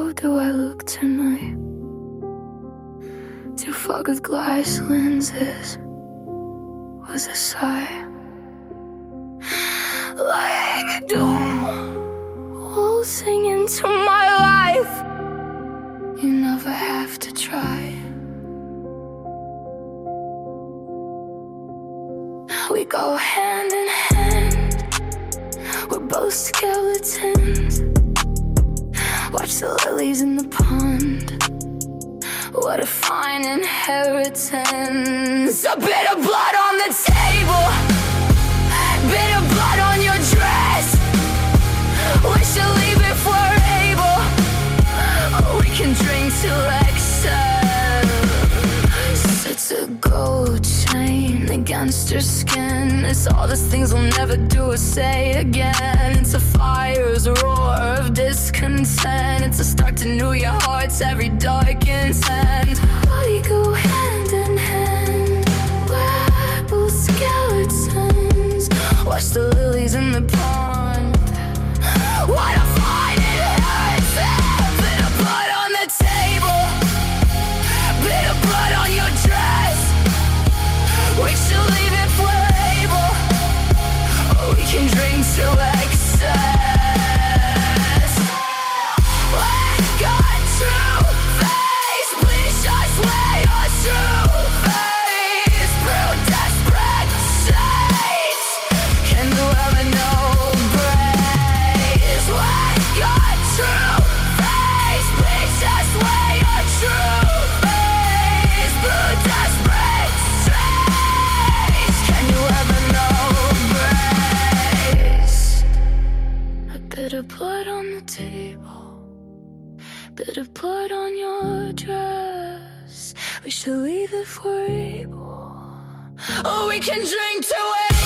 How do I look tonight? Too fog with glass lenses was a sigh, like doom waltzing into my life. You never have to try. We go hand in hand, we're both skeletons. Watch the lilies in the pond. What a fine inheritance. A bit of blood on the table, bit of blood on your dress. We should leave if we're able. We can drink till excess. It's a gold chain against your skin. It's all these things we'll never do or say again. It's a fire's roar of discontent. It's a start to new your heart's every dark intent. We go hand in hand, we're both skeletons. Watch the lilies in the pond. What a fine inheritance. Bit of blood on the table, bit of blood on your dress. We should leave if we're able. We can drink till excess. We got true face. Please just wear your true face. Through desperate shades, can you ever know grace? We got true face. Please just wear your true face. Through desperate shades, can you ever know grace? A bit of blood on the table, bit of blood on your dress. We should leave if we're able. We can drink to it.